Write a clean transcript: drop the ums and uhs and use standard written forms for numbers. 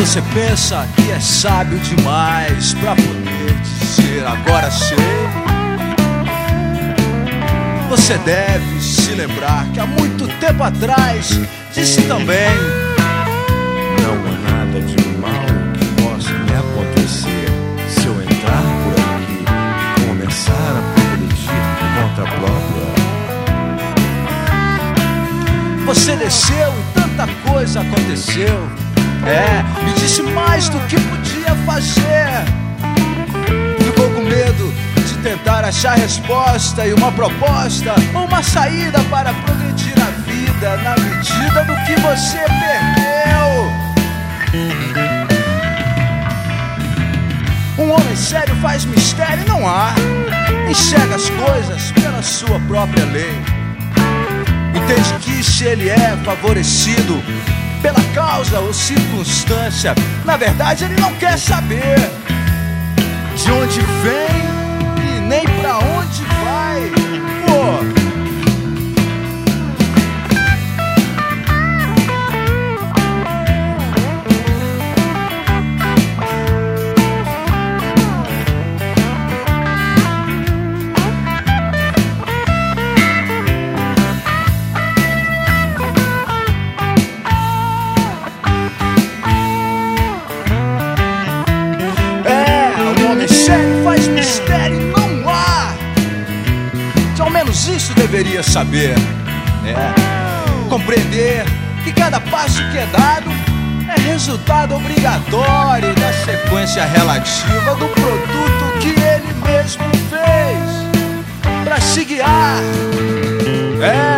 você pensa que é sábio demais pra poder dizer agora sei. Você deve se lembrar que há muito tempo atrás disse também: não há nada de mal que possa me acontecer se eu entrar por aqui e começar a progredir por conta própria. Você desceu e tanta coisa aconteceu. Me disse mais do que podia fazer. Ficou com medo de tentar achar resposta e uma proposta ou uma saída para progredir a vida na medida do que você perdeu. Um homem sério faz mistério e não há. Enxerga as coisas pela sua própria lei. Entende que se ele é favorecido pela causa ou circunstância, na verdade ele não quer saber de onde vem e nem pra onde vai. Pô, faz mistério e não há. Então, ao menos isso deveria saber. Compreender que cada passo que é dado é resultado obrigatório da sequência relativa do produto que ele mesmo fez pra se guiar.